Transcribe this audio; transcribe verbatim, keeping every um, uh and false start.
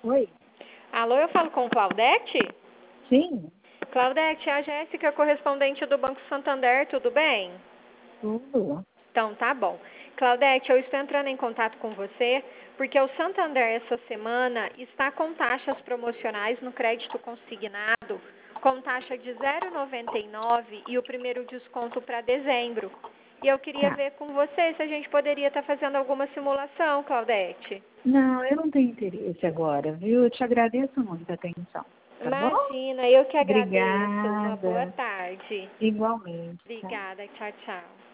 Oi? Alô, eu falo com Claudete? Sim, Claudete, é a Jéssica, correspondente do Banco Santander, tudo bem? tudo. Então, tá bom. Claudete, eu estou entrando em contato com você porque o Santander essa semana está com taxas promocionais no crédito consignado, com taxa de zero vírgula noventa e nove e o primeiro desconto para dezembro. E eu queria Tá. ver com você se a gente poderia estar fazendo alguma simulação, Claudete. Não, eu não tenho interesse agora, viu? Eu te agradeço muito a atenção, tá bom? Imagina, eu que agradeço. Uma boa Obrigada. tarde. Igualmente, tá? Obrigada, tchau, tchau.